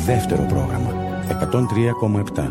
Δεύτερο πρόγραμμα 103,7.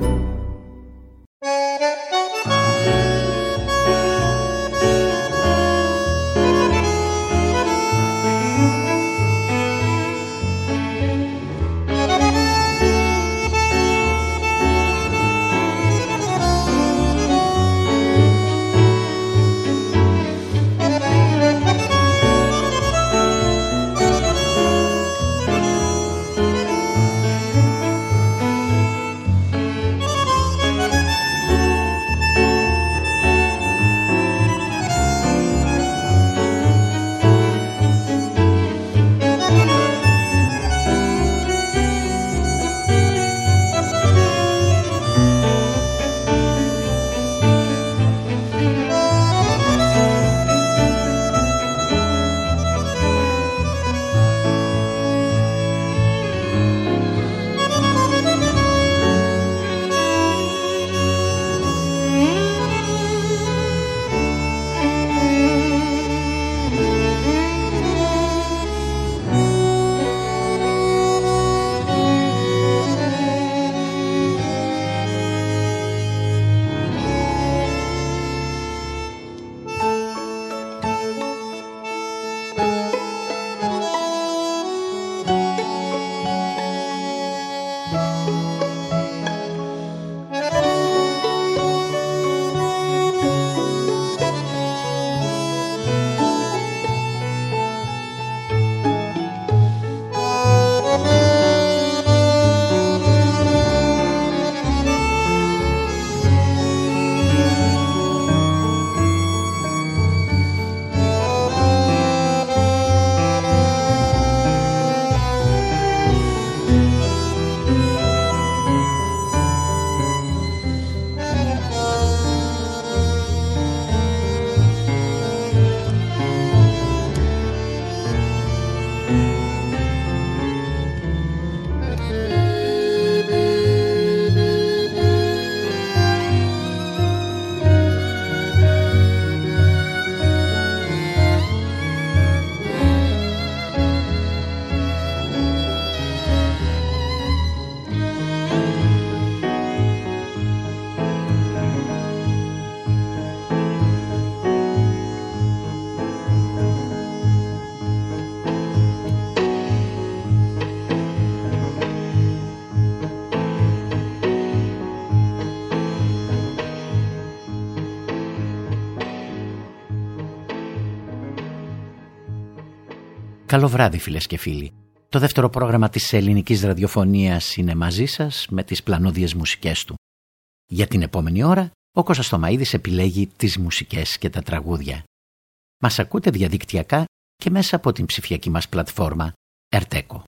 Καλό βράδυ φίλες και φίλοι. Το δεύτερο πρόγραμμα της ελληνικής ραδιοφωνίας είναι μαζί σας με τις πλανόδιες μουσικές του. Για την επόμενη ώρα, ο Κώστας Θωμαίδης επιλέγει τις μουσικές και τα τραγούδια. Μας ακούτε διαδικτυακά και μέσα από την ψηφιακή μας πλατφόρμα Ερτέκο.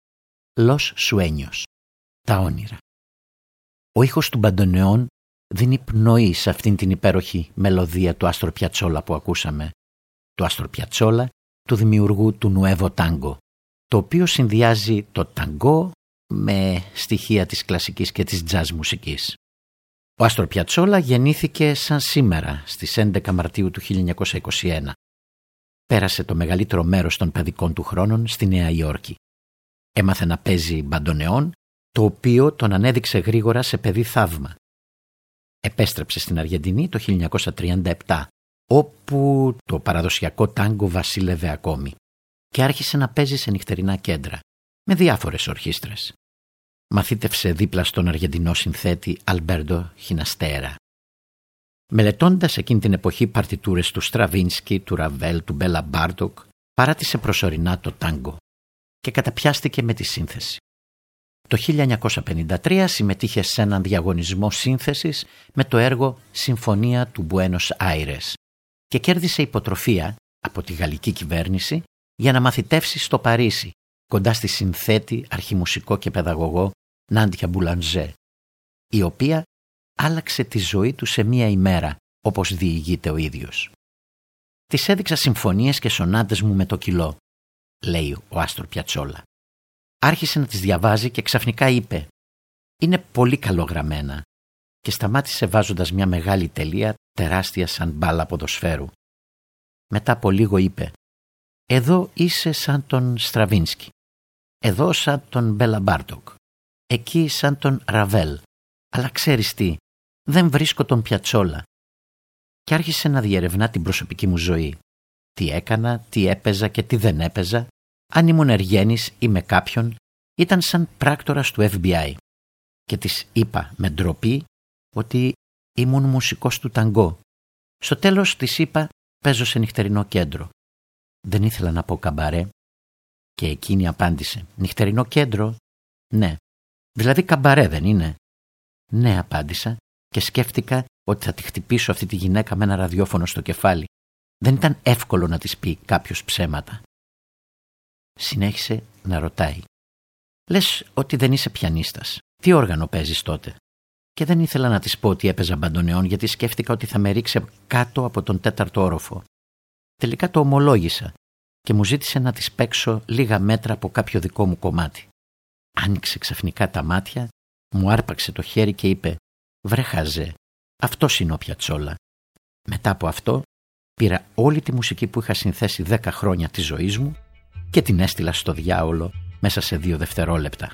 Los Sueños, τα όνειρα. Ο ήχος του μπαντονεών δίνει πνοή σε αυτήν την υπέροχη μελωδία του Άστρο Πιατσόλα που ακούσαμε. Του Άστρο Πιατσόλα, του δημιουργού του Νουέβο Τάγκο, το οποίο συνδυάζει το ταγκό με στοιχεία της κλασικής και της τζαζ μουσικής. Ο Άστρο Πιατσόλα γεννήθηκε σαν σήμερα στις 11 Μαρτίου του 1921. Πέρασε το μεγαλύτερο μέρος των παιδικών του χρόνων στη Νέα Υόρκη. Έμαθε να παίζει μπαντονεόν, το οποίο τον ανέδειξε γρήγορα σε παιδί θαύμα. Επέστρεψε στην Αργεντινή το 1937, όπου το παραδοσιακό τάγκο βασίλευε ακόμη, και άρχισε να παίζει σε νυχτερινά κέντρα, με διάφορες ορχήστρες. Μαθήτευσε δίπλα στον Αργεντινό συνθέτη Αλμπέρτο Χιναστέρα. Μελετώντας εκείνη την εποχή παρτιτούρες του Στραβίνσκι, του Ραβέλ, του Μπέλα Μπάρτοκ, παράτησε προσωρινά το τάγκο και καταπιάστηκε με τη σύνθεση. Το 1953 συμμετείχε σε έναν διαγωνισμό σύνθεσης με το έργο «Συμφωνία του Μπουένος Άιρες» και κέρδισε υποτροφία από τη γαλλική κυβέρνηση για να μαθητεύσει στο Παρίσι, κοντά στη συνθέτη, αρχιμουσικό και παιδαγωγό Νάντια Μπουλαντζέ, η οποία άλλαξε τη ζωή του σε μία ημέρα, όπως διηγείται ο ίδιος. «Της έδειξα συμφωνίες και σονάτες μου με το κιλό», λέει ο Άστρο Πιατσόλα. Άρχισε να τις διαβάζει και ξαφνικά είπε «Είναι πολύ καλογραμμένα» και σταμάτησε βάζοντας μια μεγάλη τελεία τεράστια σαν μπάλα ποδοσφαίρου. Μετά από λίγο είπε «Εδώ είσαι σαν τον Στραβίνσκι, εδώ σαν τον Μπέλα Μπάρτοκ, εκεί σαν τον Ραβέλ. Αλλά ξέρεις τι, δεν βρίσκω τον Πιατσόλα. Και άρχισε να διερευνά την προσωπική μου ζωή. Τι έκανα, τι έπαιζα και τι δεν έπαιζα, αν ήμουν εργένης ή με κάποιον, ήταν σαν πράκτορας του FBI. Και της είπα με ντροπή ότι ήμουν μουσικός του ταγκό. Στο τέλος της είπα παίζω σε νυχτερινό κέντρο. Δεν ήθελα να πω καμπαρέ. Και εκείνη απάντησε, νυχτερινό κέντρο? Ναι. Δηλαδή καμπαρέ δεν είναι? Ναι, απάντησα και σκέφτηκα ότι θα τη χτυπήσω αυτή τη γυναίκα με ένα ραδιόφωνο στο κεφάλι. Δεν ήταν εύκολο να της πει κάποιος ψέματα. Συνέχισε να ρωτάει. Λες ότι δεν είσαι πιανίστας. Τι όργανο παίζεις τότε? Και δεν ήθελα να της πω ότι έπαιζα μπαντονεόν, γιατί σκέφτηκα ότι θα με ρίξει κάτω από τον 4ο όροφο. Τελικά το ομολόγησα και μου ζήτησε να της παίξω λίγα μέτρα από κάποιο δικό μου κομμάτι. Άνοιξε ξαφνικά τα μάτια, μου άρπαξε το χέρι και είπε «Βρε χαζέ, αυτός είναι ο Πιατσόλα». Μετά από αυτό πήρα όλη τη μουσική που είχα συνθέσει 10 χρόνια της ζωής μου και την έστειλα στο διάολο μέσα σε 2 δευτερόλεπτα.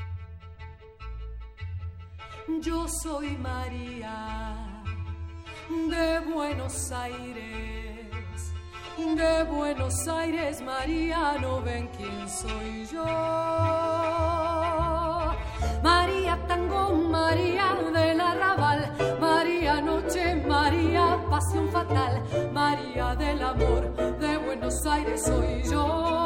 Yo soy María de Buenos Aires, de Buenos Aires, María, no ven quién soy yo. María tango, María del arrabal, María noche, María pasión fatal, María del amor, de Buenos Aires soy yo.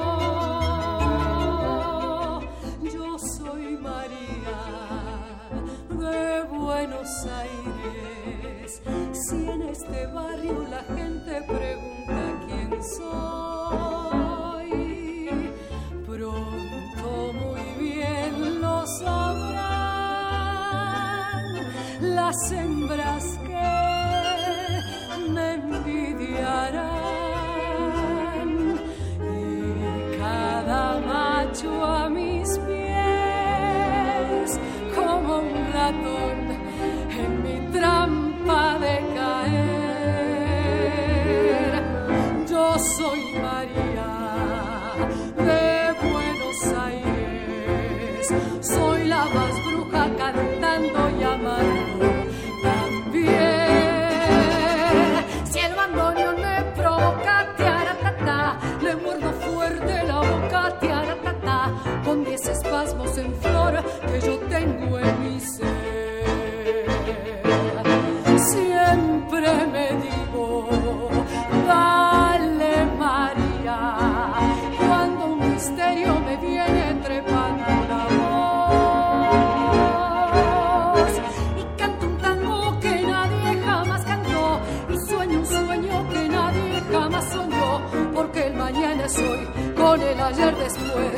Yo soy María de Buenos Aires. Si en este barrio la gente pregunta quién soy, pronto muy bien lo sabrán las hembras que me envidiarán y cada macho a mis pies como un ratón en mi trampa de caer. Yo soy María de Buenos Aires, soy la más bruja cantando y amando también. Si el bandoneón me provoca, tiaratata, le muerdo fuerte la boca, tiaratata, con 10 espasmos en flor que yo tengo en mi ser. Siempre me digo, dale María, cuando un misterio me viene trepando la voz, y canto un tango que nadie jamás cantó, y sueño un sueño que nadie jamás soñó, porque el mañana es hoy, con el ayer después.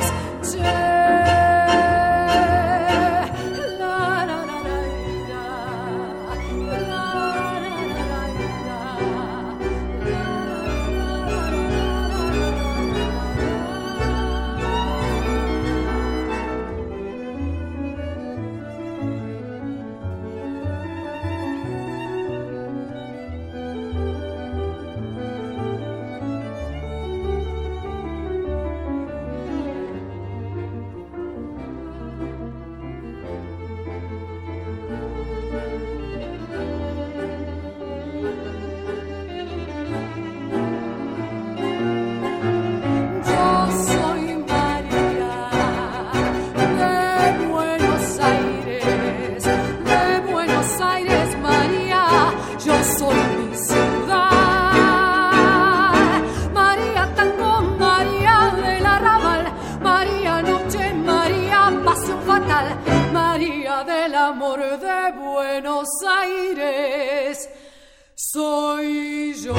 María del amor de Buenos Aires soy yo.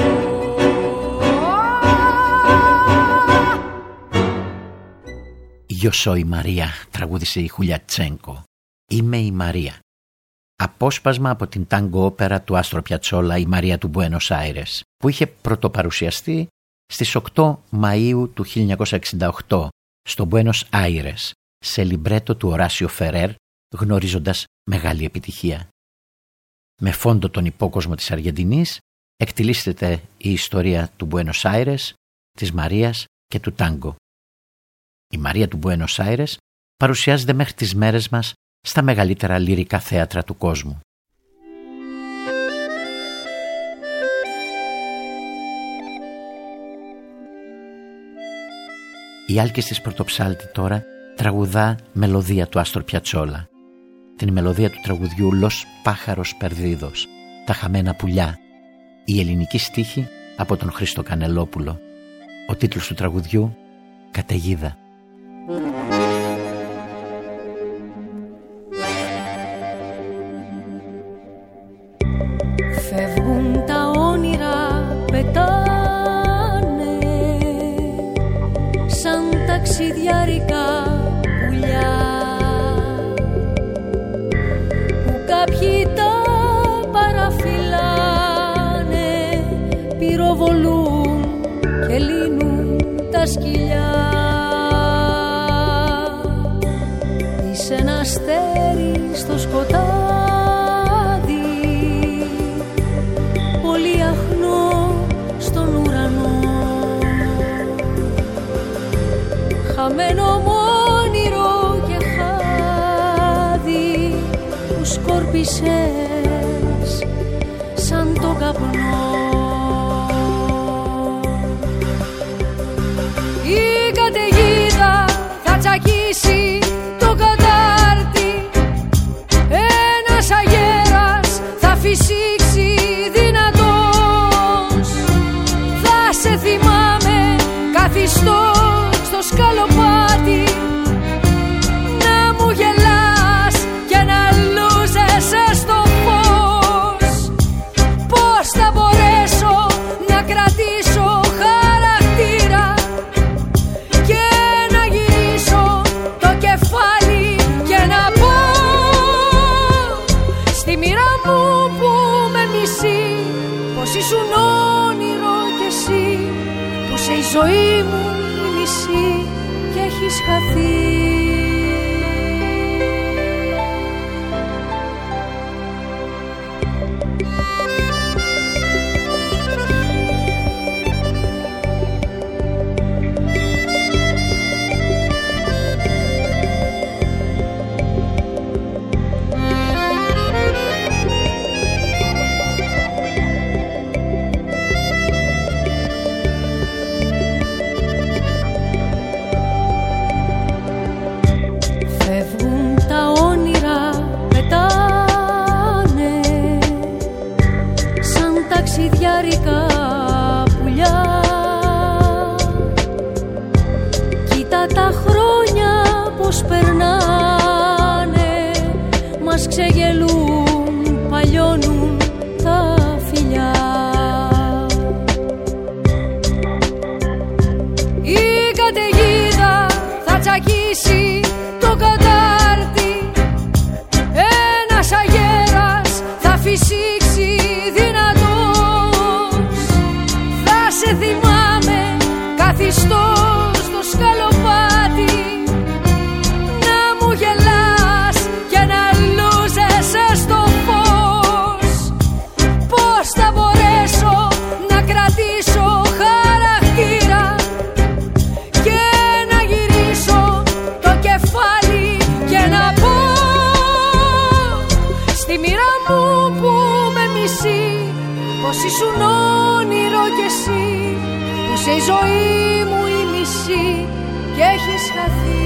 «Yo soy María», τραγούδισε η Χουλιατσένκο. «Είμαι η Μαρία». Απόσπασμα από την τάγκο όπερα του Άστρο Πιατσόλα «Η Μαρία του Μπουένος Άιρες», που είχε πρωτοπαρουσιαστεί στις 8 Μαΐου του 1968 στο Μπουένος Άιρες, σε λιμπρέτο του Οράσιο Φερέρ, γνωρίζοντας μεγάλη επιτυχία. Με φόντο τον υπόκοσμο της Αργεντινής εκτιλήσεται η ιστορία του Μπουένος Άιρες, της Μαρίας και του τάγκο. Η Μαρία του Μπουένος Άιρες παρουσιάζεται μέχρι τις μέρες μας στα μεγαλύτερα λυρικά θέατρα του κόσμου. Η Άλκης της Πρωτοψάλτη τώρα τραγουδά μελωδία του Άστορ Πιατσόλα. Την μελωδία του τραγουδιού «Λος Πάχαρος Περδίδος», «Τα χαμένα πουλιά», η ελληνική στίχη από τον Χρήστο Κανελόπουλο. Ο τίτλος του τραγουδιού «Καταιγίδα». Φεύγουν τα όνειρα, πετάνε σαν ταξιδιάρικα πουλιά που κάποιοι τα παραφυλάνε, πυροβολούν και λύνουν τα σκυλιά. Είσαι ένα αστέρι στο σκοτάδι, πολύ αχνό στον ουρανό, χαμένο όνειρο και χάδι που σκόρπισες σαν το καπνό. Η καταιγίδα θα τσακίσει το κατάρτι, ένας αγέρας θα φυσήξει δυνατός. Θα σε θυμάμαι καθιστό στο σκαλοπάτι, να μου γελάς και να λούζεσαι στο φως. Πώς θα μπορέσω να κρατήσω χαρακτήρα και να γυρίσω το κεφάλι και να πω στη μοίρα μου που με μισεί, πως ήσουν όνειρο κι εσύ, που σε η ζωή μου η μισή και έχεις χαθεί. Ταξιδιάρικα πουλιά, κοίτα τα χρόνια πως περνάνε, μας ξεγελούν, παλιώνουν τα φιλιά. Η καταιγίδα θα τσακίσει το κατάρτι, ένας αγέρας θα φυσήξει δυνατός. Σε θυμάμαι καθιστό στο σκαλοπάτι, να μου γελάς και να λούζεσαι στο φως. Πώς θα μπορέσω να κρατήσω χαρακτήρα και να γυρίσω το κεφάλι και να πω στη μοίρα μου που με μισεί, πως ήσουν όνειρο κι εσύ, που σε η ζωή μου η μισή και έχεις χαθεί.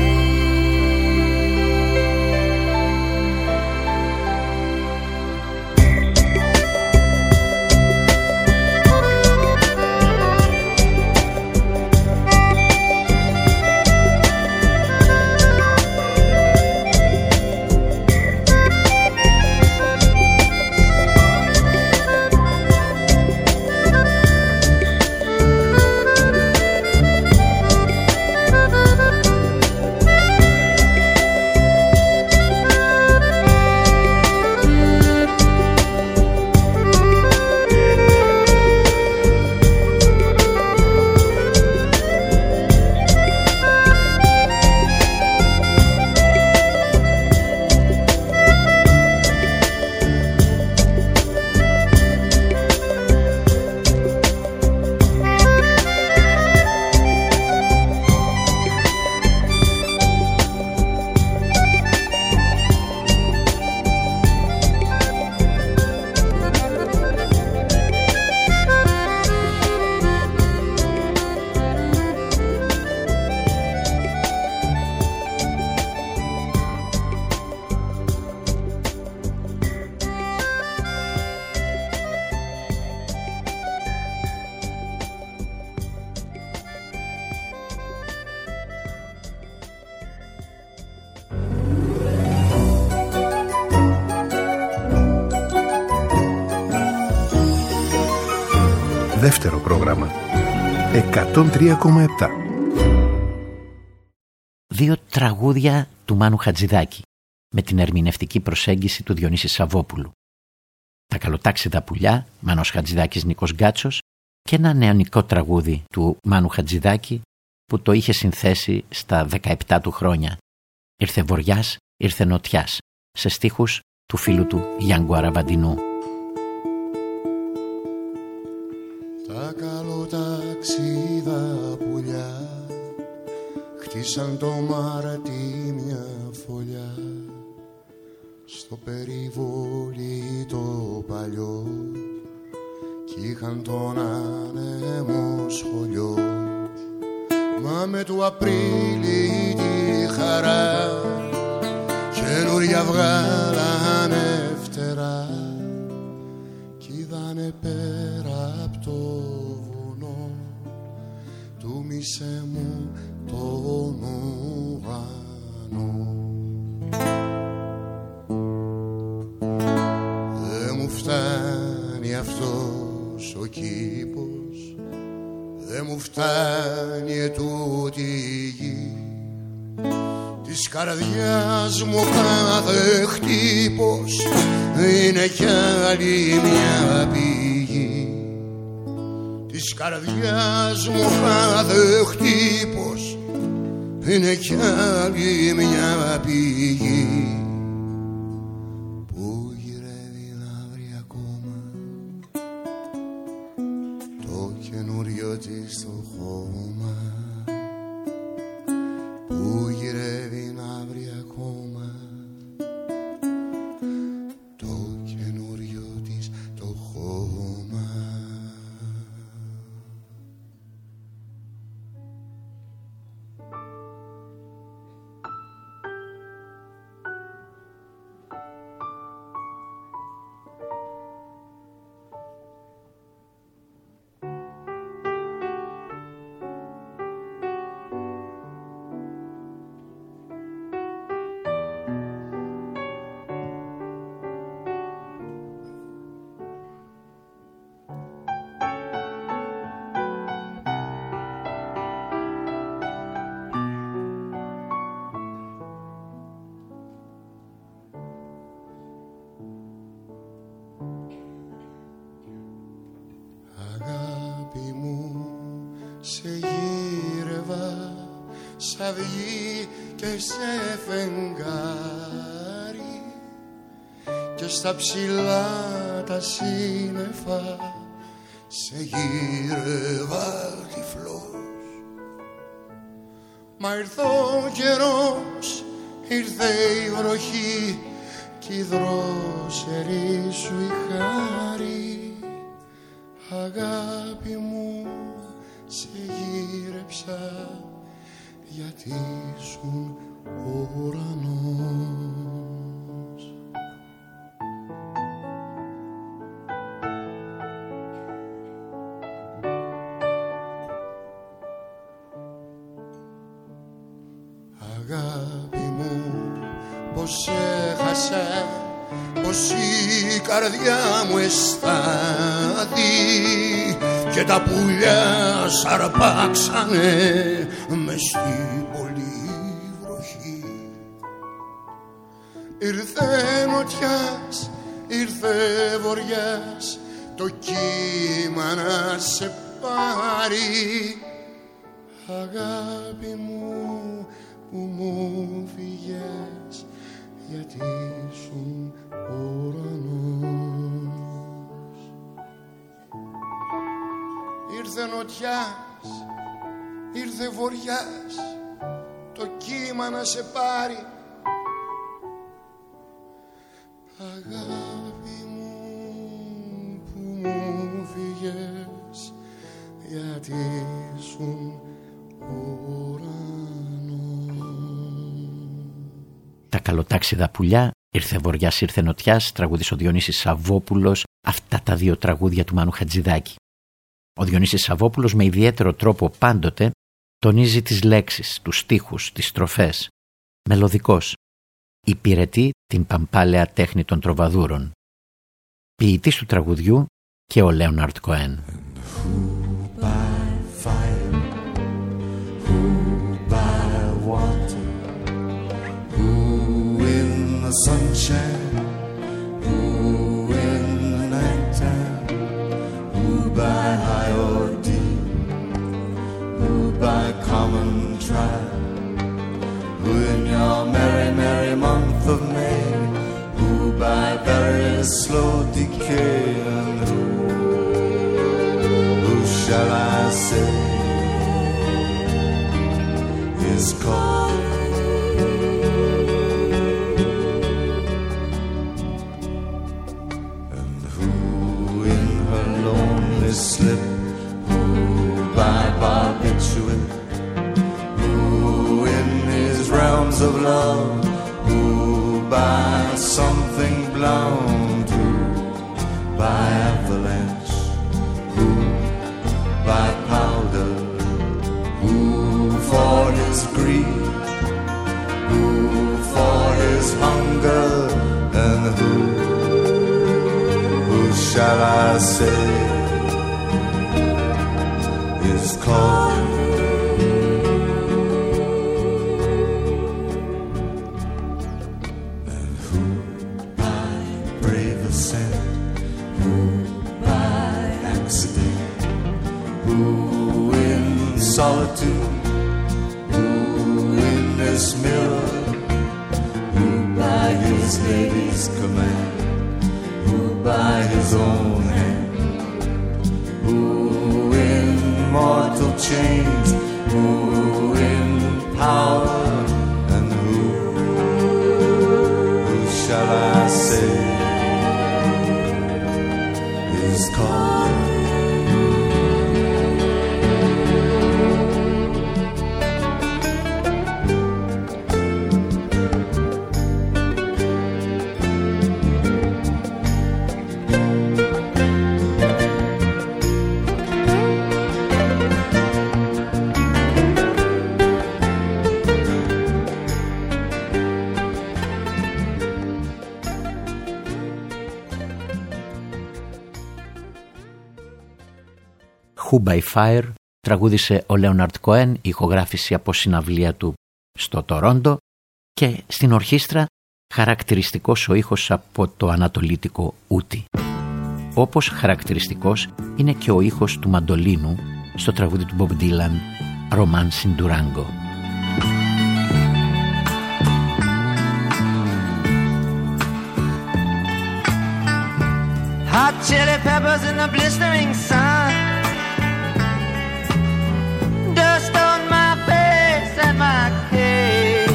Δεύτερο πρόγραμμα. 103,7. Δύο τραγούδια του Μάνου Χατζηδάκη με την ερμηνευτική προσέγγιση του Διονύση Σαββόπουλου. Τα καλοτάξιδα πουλιά, Μάνος Χατζηδάκης, Νίκος Γκάτσος, και ένα νεανικό τραγούδι του Μάνου Χατζηδάκη που το είχε συνθέσει στα 17 του χρόνια. Ήρθε βοριάς, ήρθε νοτιάς, σε στίχους του φίλου του Γιάνγκου Αραβαντινού. Τα καλοτάξιδα πουλιά χτίσαν το Μάρτι μια φωλιά στο περιβόλι το παλιό κι είχαν τον άνεμο σχολιό. Μα με του Απρίλη τη χαρά καινούρια βγάλανε φτερά κι είδανε πέρα απ' το βουνό του μισέ μου τον ουρανό. Δε μου φτάνει αυτός ο κήπος, δε μου φτάνει ετούτη η γη, της καρδιάς μου κάθε χτύπος είναι κι άλλη μια πηγή. Της καρδιάς μου κάθε χτύπος είναι κι άλλη μια πηγή. Πού γυρεύει να βρει ακόμα το καινούριο της το χώμα, που γυρεύει να βρει ακόμα το καινούριο της το χώμα. Αυγή και σε φεγγάρι και στα ψηλά τα σύννεφα σε γύρευα τυφλός. Μα ήρθε ο καιρός, ήρθε η βροχή κι η δρόσερη σου η χάρη. Αγάπη μου σε γύρεψα γιατί ήσουν ο ουρανός. Αγάπη μου, πως έχασα, πως η καρδιά μου αισθάνει και τα πουλιά σαρπάξανε μες στην πολύ βροχή. Ήρθε νοτιάς, ήρθε βοριάς, το κύμα να σε πάρει. Αγάπη μου που μου φύγες γιατί ήσουν ουρανός. Ήρθε νοτιάς, ήρθε βοριάς, το κύμα να σε πάρει. Αγάπη μου που μου φύγες γιατί ήσουν ουρανός. Τα καλοτάξιδα πουλιά, ήρθε βοριάς, ήρθε νοτιάς, τραγούδης ο Διονύσης Σαββόπουλος, αυτά τα δύο τραγούδια του Μάνου Χατζηδάκη. Ο Διονύσης Σαββόπουλος με ιδιαίτερο τρόπο πάντοτε τονίζει τις λέξεις, τους στίχους, τις στροφές. Μελωδικός. Υπηρετεί την παμπάλαια τέχνη των τροβαδούρων. Ποιητής του τραγουδιού και ο Λέοναρντ Κοέν. Who by fire, who by water, who in the sunshine, who in the nighttime, who by high or deep, who by common trial, who in your merry, merry month of May, who by very slow decay, and who shall I say is called? And who in her lonely slip, who by barbiturate, who in his realms of love, who by something blown, who by avalanche, who by powder, who for his greed, who for his hunger, and who shall I say is called? And who by brave ascent, who by accident, who in solitude, who in this mirror, who by his lady's command, who by his own hand, who in mortal chains, who in power, and who shall I say is called? Who by Fire τραγούδισε ο Λέοναρντ Κοέν, ηχογράφηση από συναυλία του στο Τορόντο, και στην ορχήστρα χαρακτηριστικός ο ήχος από το ανατολίτικο ούτι. Όπως χαρακτηριστικός είναι και ο ήχος του μαντολίνου στο τραγούδι του Bob Dylan «Romance in Durango». Hot chili peppers in the blistering sun, dust on my face and my cake,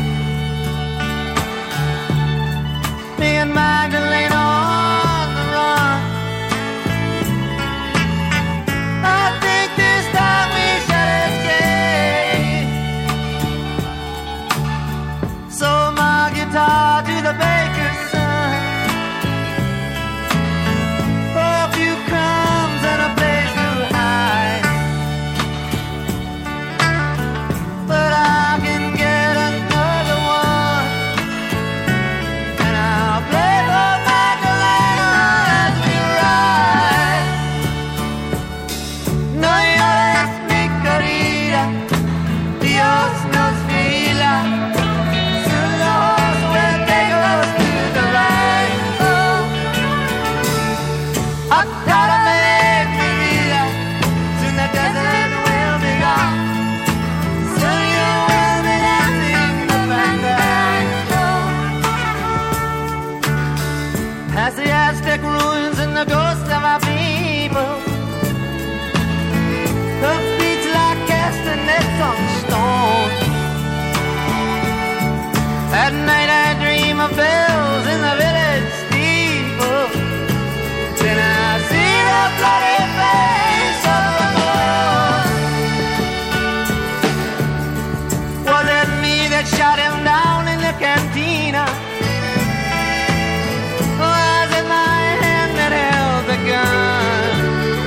me and Magdalena on the run. I think this time we shall escape. So my guitar to the baker's son, for a few crumbs and a place to hide. But I can get another one, and I'll play for Magdalena as we ride. No llores, mi querida, Dios nos mira. Soon the horse will take us to the right. Oh, Acárame, mi vida, soon the desert will be gone. Soon you will be dancing the fandango. Past the Aztec ruins and the ghosts of our people, her feet like castanets on stone. At night I dream of bells in the village steeple. Then I see the bloody face of the Lord. Was it me that shot him down in the cantina? Was it my hand that held the gun?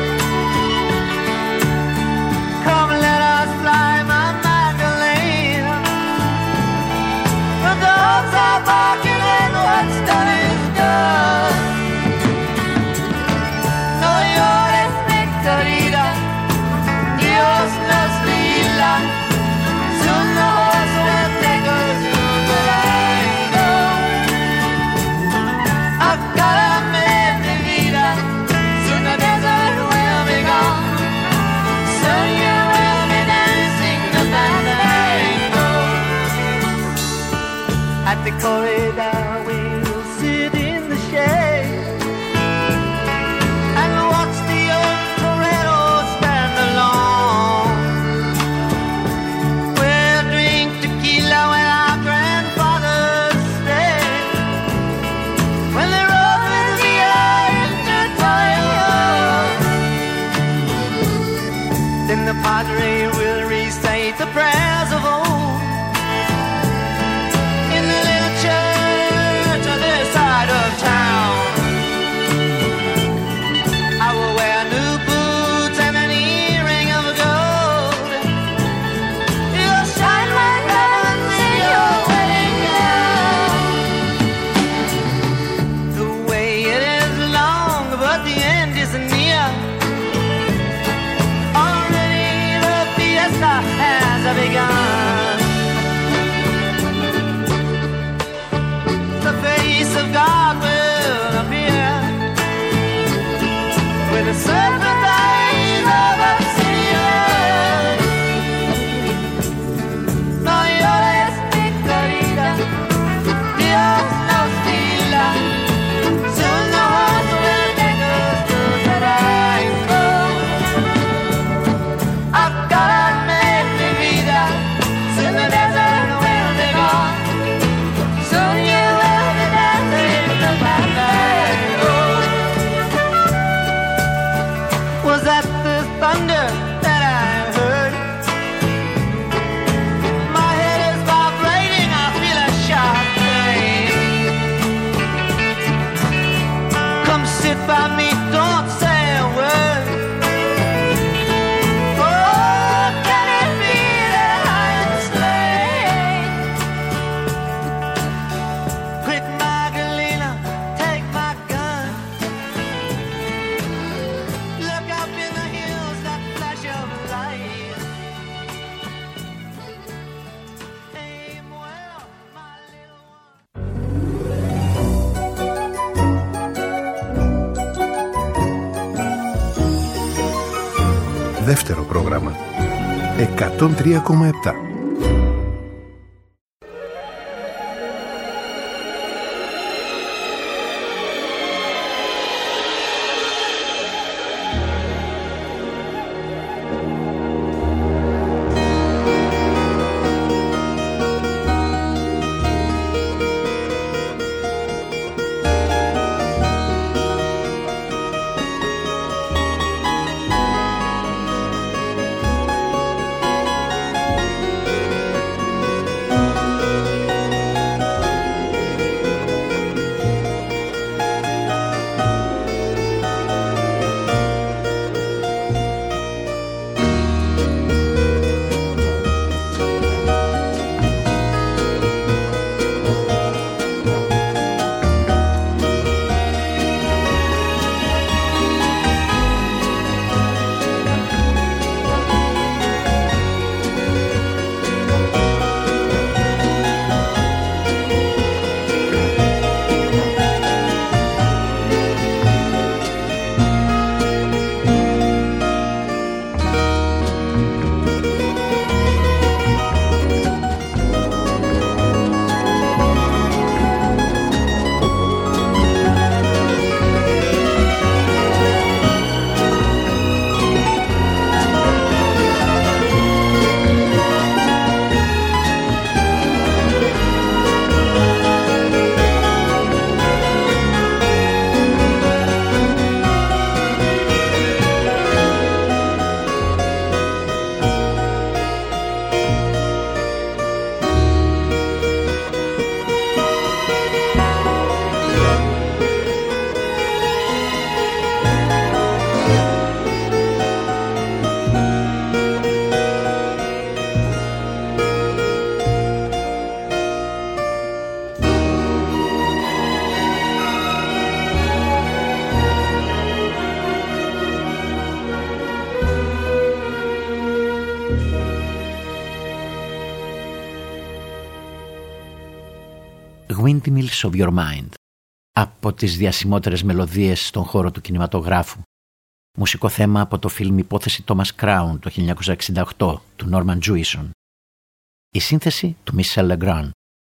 Come, let us fly, my Magdalena. The dogs are barking. At the corridor we'll sit in the shade and watch the old Torero stand alone. We'll drink tequila where our grandfathers stayed when they rode with the into Torreon. Then the Padre will recite the prayers of old town. I will wear new boots and an earring of gold. You'll shine my diamonds in your wedding gown. The way it is long, but the end is near. Already the fiesta has begun. The face of God will appear with the serpent eyes of obsidian. No llores, mi querida, Dios nos dila. Soon the horse will take us to Durango. I've gotta make mi vida, soon the desert will be gone. Soon you will be dancing the Fandango. Was that the thunder that I heard? My head is vibrating, I feel a sharp pain. Come sit by me, don't say a word. Oh, can it be that I am slain? Quick, Magdalena, take my gun. Look up in the hills, that flash of light. Aim well, my little one. Δεύτερο πρόγραμμα 103,7. Windmills of Your Mind, από τις διασημότερες μελωδίες στον χώρο του κινηματογράφου. Μουσικό θέμα από το φιλμ Υπόθεση Thomas Crown το 1968 του Norman Jewison. Η σύνθεση του Michel Legrand,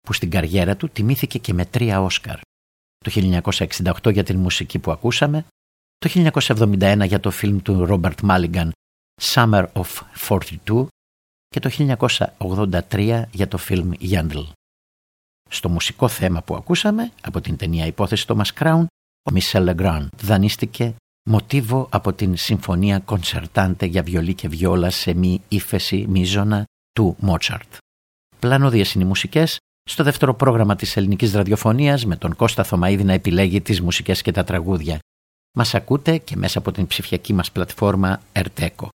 που στην καριέρα του τιμήθηκε και με 3 Όσκαρ. Το 1968 για την μουσική που ακούσαμε, το 1971 για το φιλμ του Ρόμπερτ Μάλιγκαν Summer of 42 και το 1983 για το φιλμ Yandel. Στο μουσικό θέμα που ακούσαμε από την ταινία Υπόθεση Thomas Crown, ο Michel Legrand δανείστηκε μοτίβο από την συμφωνία Concertante για βιολί και βιόλα σε μη ύφεση μείζωνα του Μότσαρτ. Πλανώδιες είναι οι μουσικές στο δεύτερο πρόγραμμα της ελληνικής ραδιοφωνίας με τον Κώστα Θωμαίδη να επιλέγει τις μουσικές και τα τραγούδια. Μας ακούτε και μέσα από την ψηφιακή μας πλατφόρμα Erteco.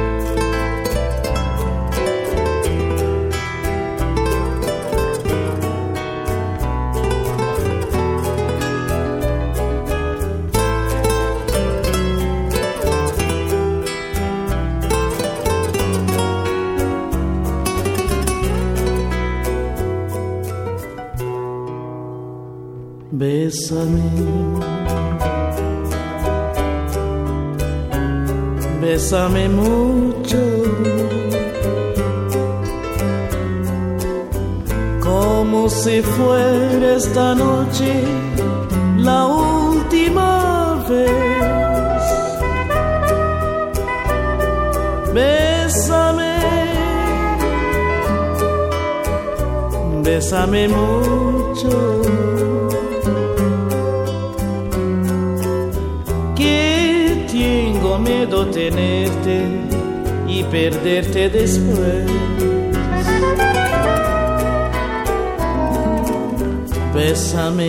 Bésame, bésame mucho, como si fuera esta noche la última vez. Bésame, bésame mucho. Miedo tenerte y perderte después. Bésame,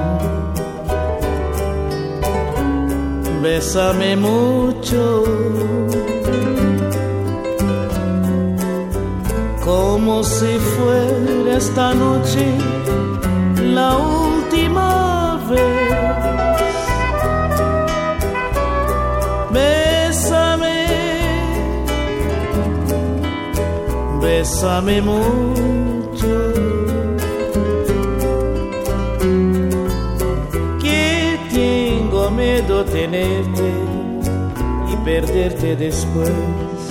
bésame mucho, como si fuera esta noche la última vez. Bésame, bésame mucho, que tengo miedo tenerte y perderte después.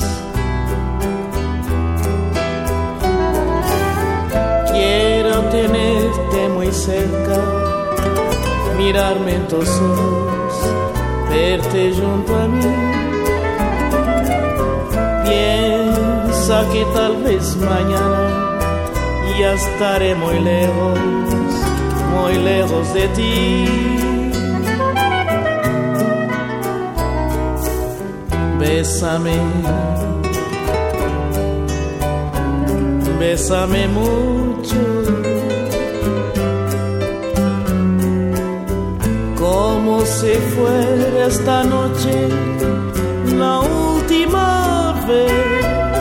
Quiero tenerte muy cerca, mirarme en tus ojos, verte junto a mí. Piensa que tal vez mañana ya estaré muy lejos de ti. Bésame, bésame mucho, como si fuera esta noche la última vez.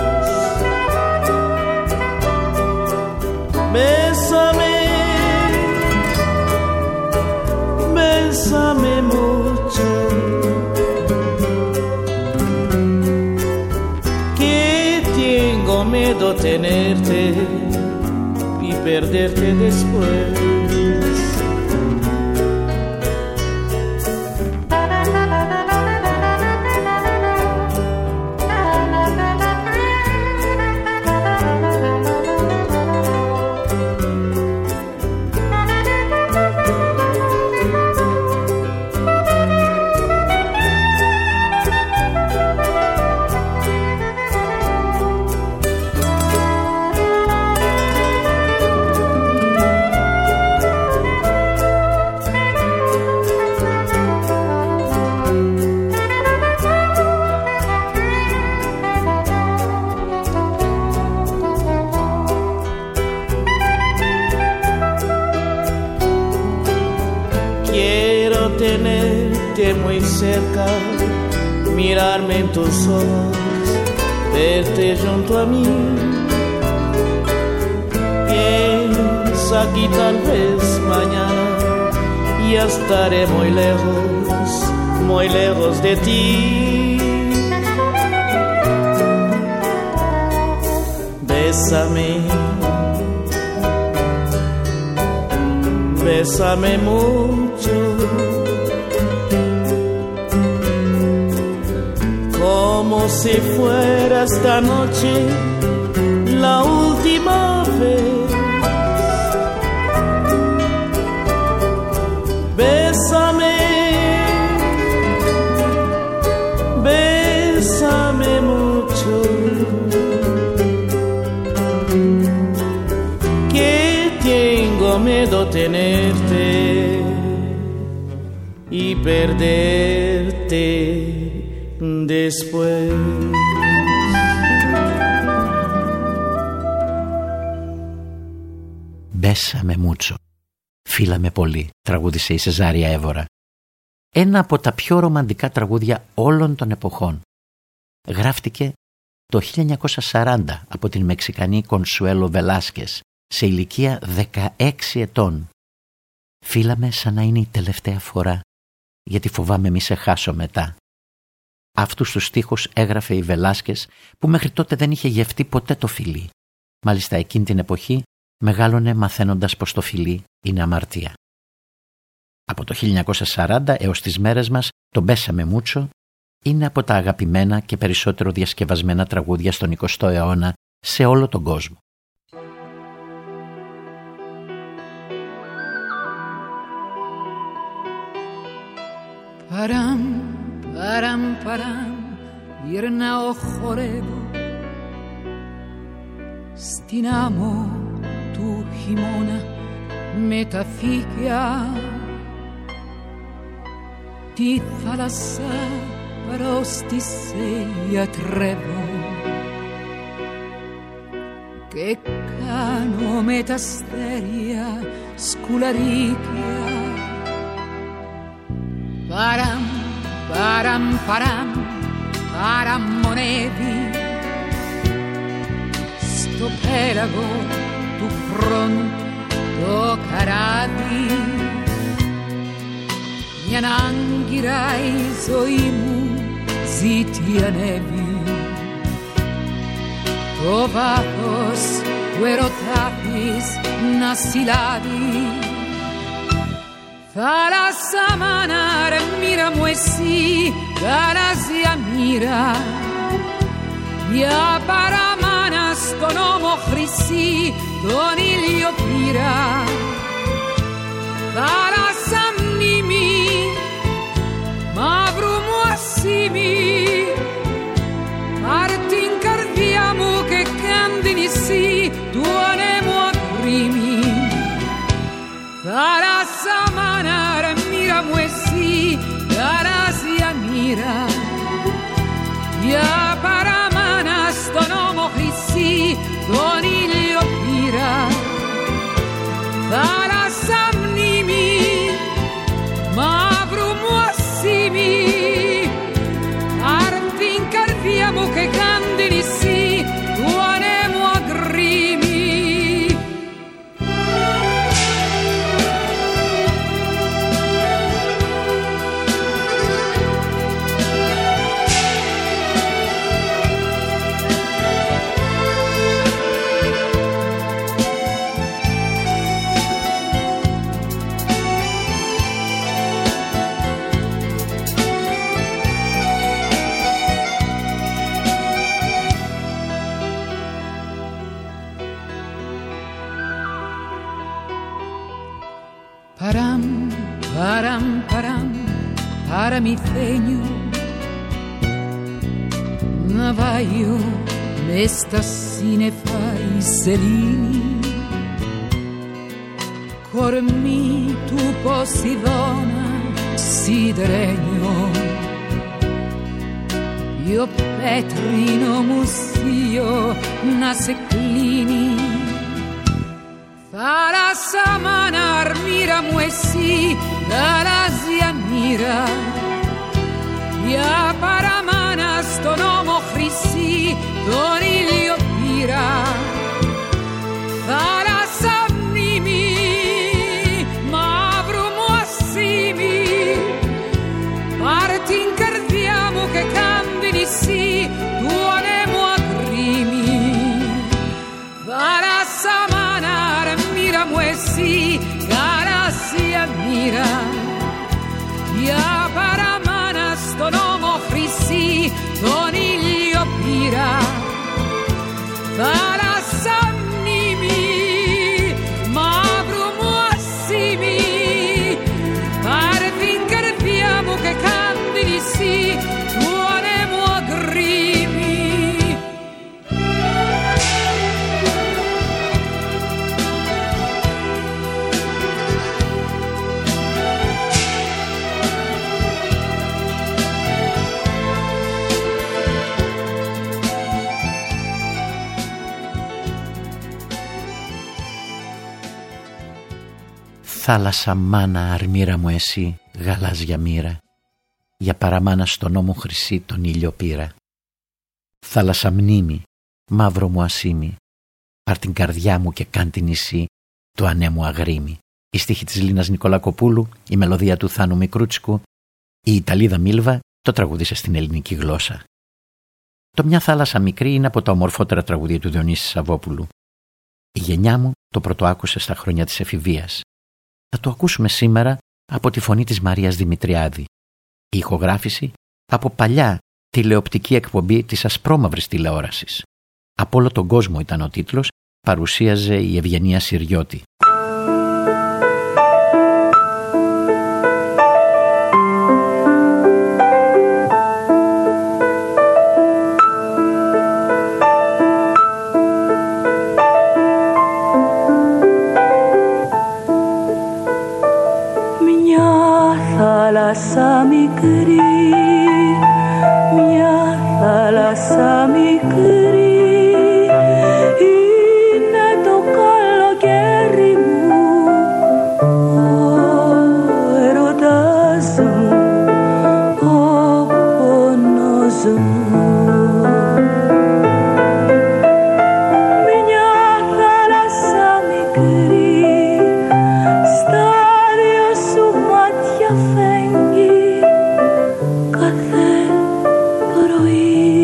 Bésame, bésame mucho, que tengo miedo tenerte y perderte después. Muy cerca, mirarme en tus ojos, verte junto a mí. Piensa que tal vez mañana ya estaré muy lejos de ti. Bésame, bésame mucho, como si fuera esta noche la última vez. miedo tenerte y perderte después. Μπέσαμε μούτσο, φίλαμε πολύ, τραγούδισε η Σεζάρια Εύωρα. Ένα από τα πιο ρομαντικά τραγούδια όλων των εποχών. Γράφτηκε το 1940 από την Μεξικανή Κονσουέλο Βελάσκες σε ηλικία 16 ετών. Φίλαμε σαν να είναι η τελευταία φορά, γιατί φοβάμαι μη σε χάσω μετά. Αυτούς τους στίχους έγραφε η Βελάσκες που μέχρι τότε δεν είχε γευτεί ποτέ το φιλί. Μάλιστα εκείνη την εποχή μεγάλωνε μαθαίνοντας πως το φιλί είναι αμαρτία. Από το 1940 έως τις μέρες μας το «Μπέσαμε μούτσο» είναι από τα αγαπημένα και περισσότερο διασκευασμένα τραγούδια στον 20ο αιώνα σε όλο τον κόσμο. Παράμ, παράμ, παράμ, γυρνάω χορεύω στην άμμο του χειμώνα με τα φύκια, τη θάλασσα μπρος της σε γιατρεύω και κάνω με τα αστέρια σκουλαρίκια. Παράμ, παράμ, παράμ, παραμονεύει στο πέλαγο του χρόνου το καράβι, μια άγκυρα η ζωή μου ζητιανεύει, το βάθος του ερωτά της να συλλάβει. Θάλασσα μάνα ρε μοίρα μου εσύ, γαλάζια μοίρα, μια παραμάνα στον ώμο χρυσή τον ήλιο πήρα. Θάλασσα μνήμη, μαύρου μου ασήμι, πάρ' την καρδιά μου και κάν την νησί του ανέμου ακρίμη. Θάλασσα μάνα ρε μοίρα μου εσύ, γαλάζια μοίρα, μια παραμάνα στον ώμο χρυσή τον ήλιο πήρα. Θάλασσα μνήμη, μαύρου μου ασήμι, πάρ' την καρδιά μου και κάν την νησί του ανέμου ακρίμη. Παράμ, παράμ, παράμ, παραμυθένιο ναυάγιο μες στα σύννεφα η σελήνη, κορμί του Ποσειδώνα σιδερένιο, io πέτρινο μουσείο να σε κλείνει. Θάλασσα μάνα αρμύρα μου εσύ, γαλάζια μοίρα, μια παραμάνα στον ώμο χρυσή τον ήλιο πήρα. Θάλασσα μνήμη, μαύρου μου ασήμι, πάρ' την καρδιά μου και κάν την νησί του ανέμου ακρίμη. Θάλασσα μάνα μοίρα μου εσύ, γαλάζια μοίρα, μια παραμάνα στον ώμο χρυσή τον ήλιο πήρα. Θάλασσα μνήμη, μαύρου μου ασήμι, πάρε την καρδιά μου και κάν την νησί του ανέμου ακρίμη. Θάλασσα μάνα αρμύρα μου εσύ, γαλάζια μοίρα, για παραμάνα στον ώμο χρυσή τον ήλιο πήρα. Θάλασσα μνήμη, μαύρο μου ασήμι, πάρ' την καρδιά μου και κάν την νησί του ανέμου αγρίμη. Η στίχη της Λίνας Νικολακοπούλου, η μελωδία του Θάνου Μικρούτσικου, η Ιταλίδα Μίλβα το τραγούδισε στην ελληνική γλώσσα. Το «Μια θάλασσα μικρή» είναι από τα ομορφότερα τραγούδια του Διονύση Σαββόπουλου. Η γενιά μου το πρωτοάκουσε στα χρόνια της εφηβείας. Θα το ακούσουμε σήμερα από τη φωνή της Μαρίας Δημητριάδη. Η ηχογράφηση από παλιά τηλεοπτική εκπομπή της ασπρόμαυρης τηλεόρασης. «Από όλο τον κόσμο» ήταν ο τίτλος, παρουσίαζε η Ευγενία Συριώτη. Θάλασσα μικρή, μια θάλασσα μικρή, είναι το καλοκαίρι μου, ο έρωτας μου, ο πόνος μου. Μια θάλασσα μικρή, στα δυο σου μάτια φέγγει κάθε πρωί.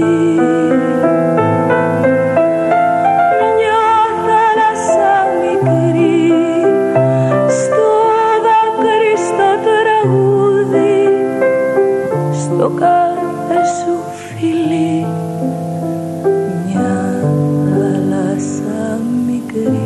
Μια θάλασσα μικρή, στο δάκρυ, στο τραγούδι, στο κάθε σου φιλί. Μια θάλασσα μικρή.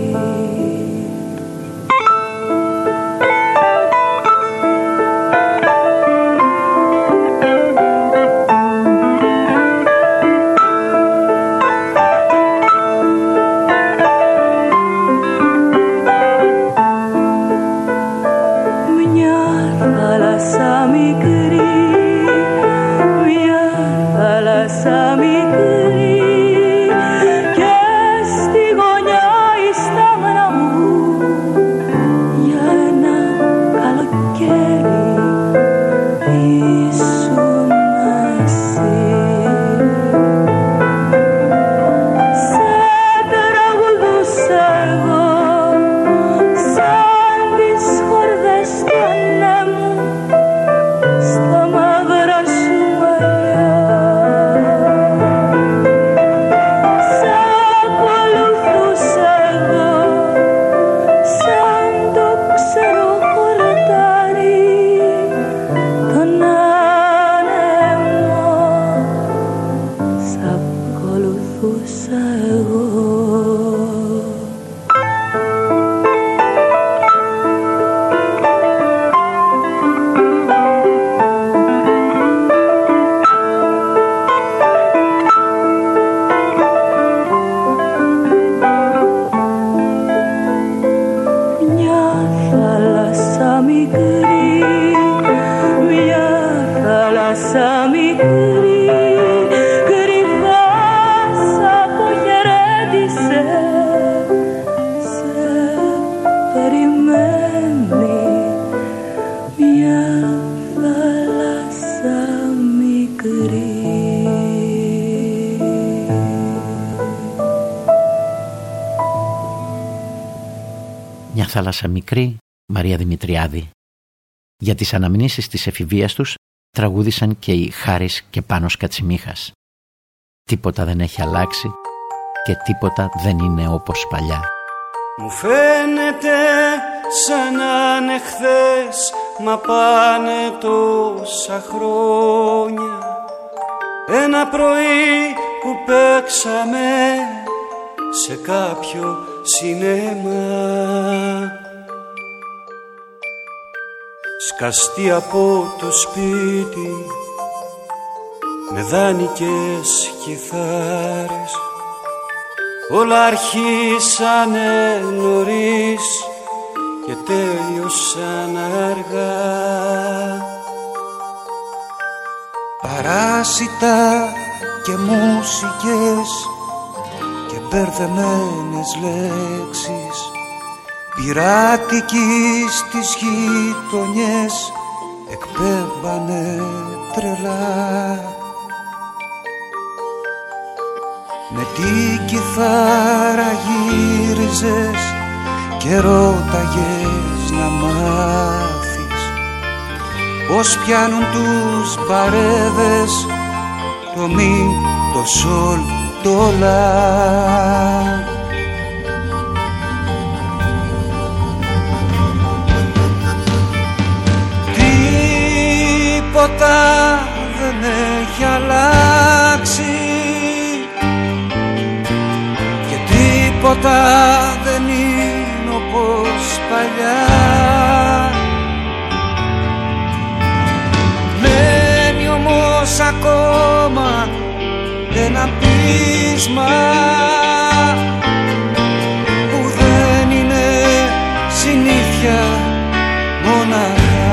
Θάλασσα μικρή, Μαρία Δημητριάδη. Για τις αναμνήσεις της εφηβείας τους τραγούδησαν και οι Χάρης και Πάνος Κατσιμίχας. Τίποτα δεν έχει αλλάξει και τίποτα δεν είναι όπως παλιά. Μου φαίνεται σαν να είναι χθες, μα πάνε τόσα χρόνια. Ένα πρωί που παίξαμε σε κάποιο σινέμα, σκαστεί από το σπίτι με δάνεικες κιθάρες. Όλα αρχίσανε νωρίς και τέλειωσαν αργά. Παράσιτα και μουσικές και μπερδεμένες λέξεις, πειρατικοί στις γειτονιές εκπέμπανε τρελά. Με την κιθάρα γύριζες και ρώταγες να μάθεις πως πιάνουν τους μπαρέδες το μη, το σολ, το λα. Τίποτα δεν έχει αλλάξει και τίποτα δεν είναι όπως παλιά. Μένει όμως ακόμα ένα πείσμα που δεν είναι συνήθεια μοναχά.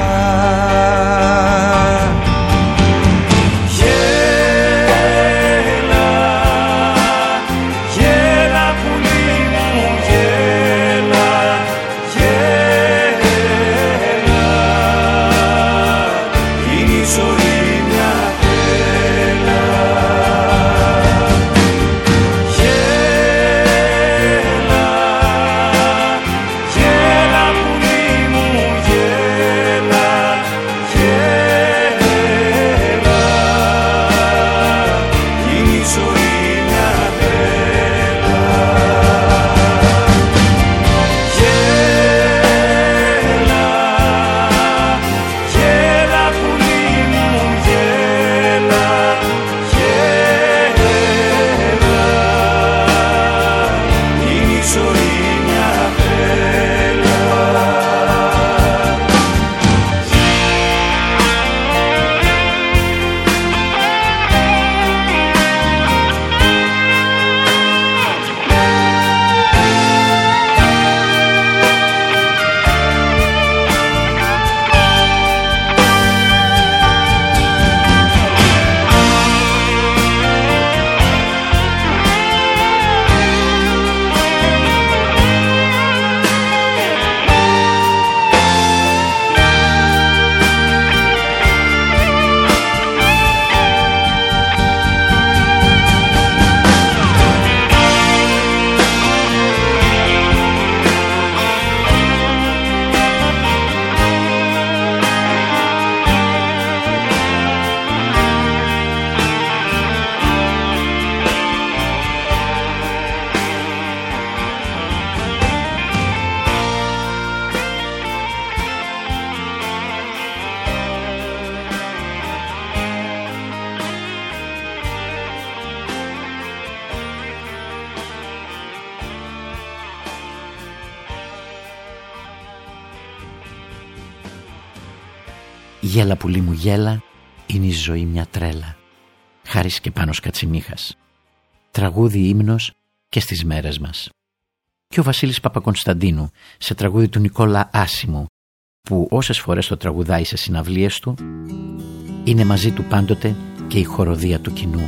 Γέλα πουλί μου γέλα, είναι η ζωή μια τρέλα. Χάρης και Πάνος Κατσιμίχας. Τραγούδι ύμνος και στις μέρες μας. Και ο Βασίλης Παπακωνσταντίνου σε τραγούδι του Νικόλα Άσιμου, που όσες φορές το τραγουδάει σε συναυλίες του, είναι μαζί του πάντοτε και η χοροδία του κοινού.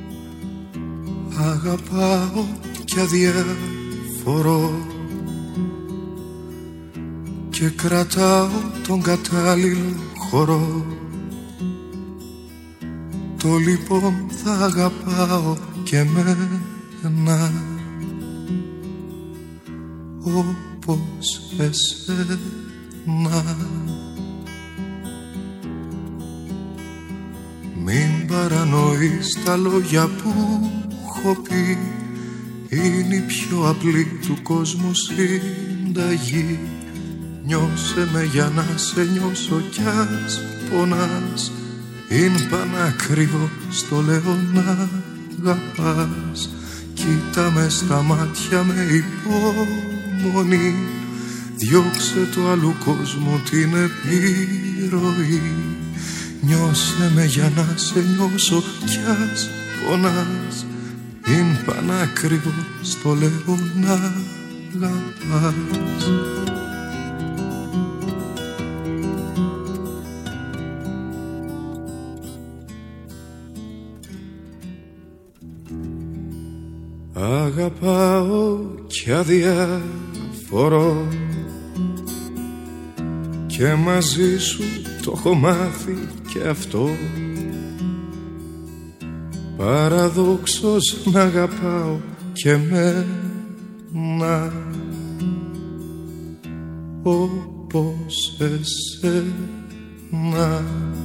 Αγαπάω κι αδιαφορώ και κρατάω τον κατάλληλο χορό. Το λοιπόν θα αγαπάω και εμένα όπως εσένα. Μην παρανοείς τα λόγια που έχω πει, είναι η πιο απλή του κόσμου συνταγή. Νιώσε με για να σε νιώσω κι ας πονάς, είναι πανάκριβο στο λέω να αγαπάς. Κοίτα με στα μάτια με υπομονή, διώξε το άλλου κόσμου την επιρροή. Νιώσε με για να σε νιώσω κι ας πονάς, είναι πανάκριβο στο λέω να αγαπάς. Αγαπάω κι αδιαφορώ και μαζί σου το έχω μάθει και αυτό. Παραδόξως να αγαπάω και εμένα όπως εσένα.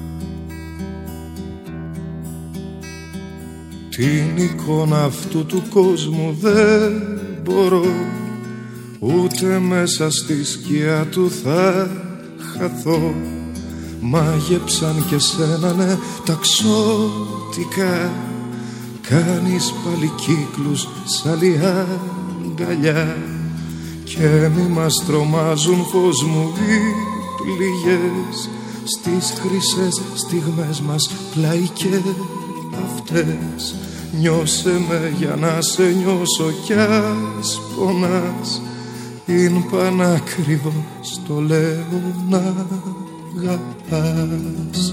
Την εικόνα αυτού του κόσμου δεν μπορώ, ούτε μέσα στη σκιά του θα χαθώ. Μάγεψαν και σένα, ναι, τα ξώτικα. Κάνεις πάλι κύκλους σ' άλλη αγκαλιά και μη μας τρομάζουν φως μου οι πληγές στις χρυσές στιγμές μας πλάι και αυτές. Νιώσε με για να σε νιώσω κι ας πονάς. Είναι πανάκριβο στο λέω να αγαπάς.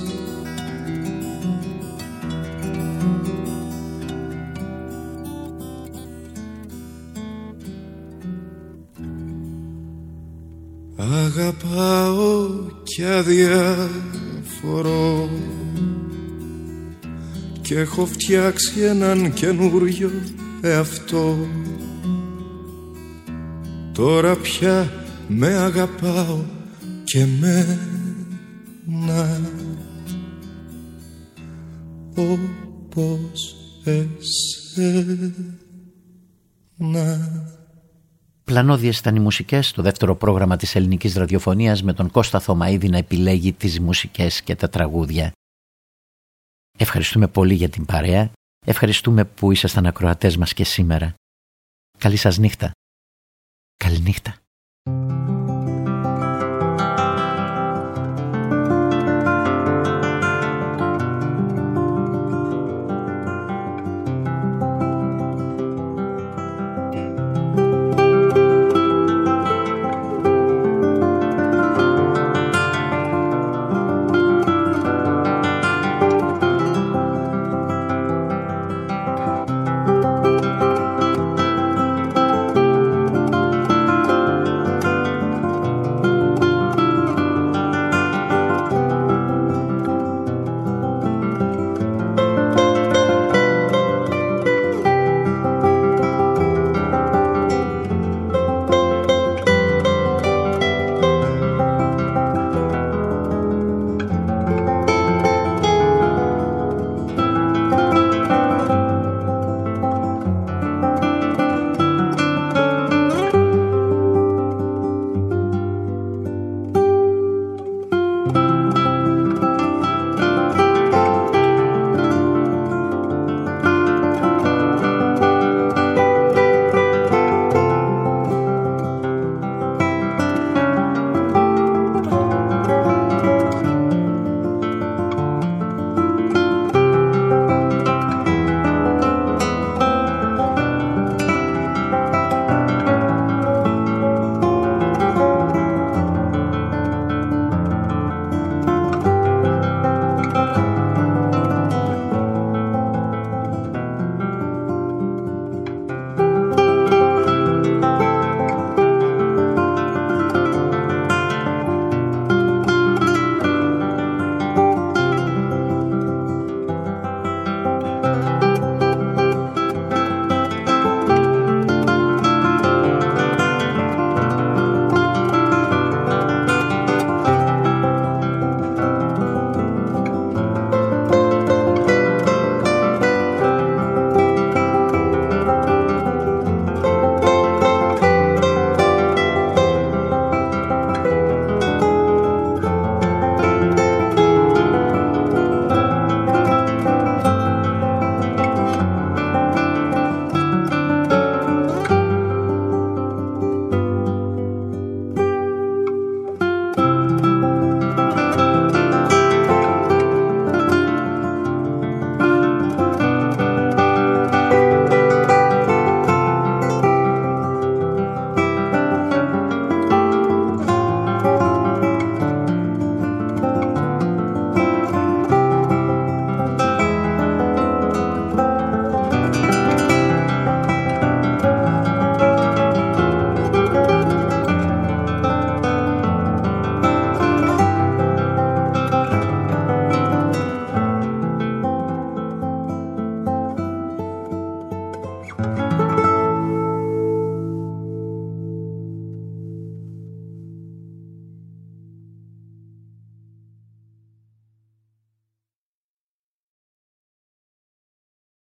Αγαπάω κι αδιαφορώ και έχω φτιάξει έναν καινούριο εαυτό. Τώρα πια με αγαπάω και εμένα όπως εσένα. Πλανώδιες ήταν οι μουσικές, το δεύτερο πρόγραμμα της ελληνικής ραδιοφωνίας με τον Κώστα Θωμαίδη να επιλέγει τις μουσικές και τα τραγούδια. Ευχαριστούμε πολύ για την παρέα, ευχαριστούμε που ήσασταν ακροατές μας και σήμερα. Καλή σας νύχτα. Καληνύχτα.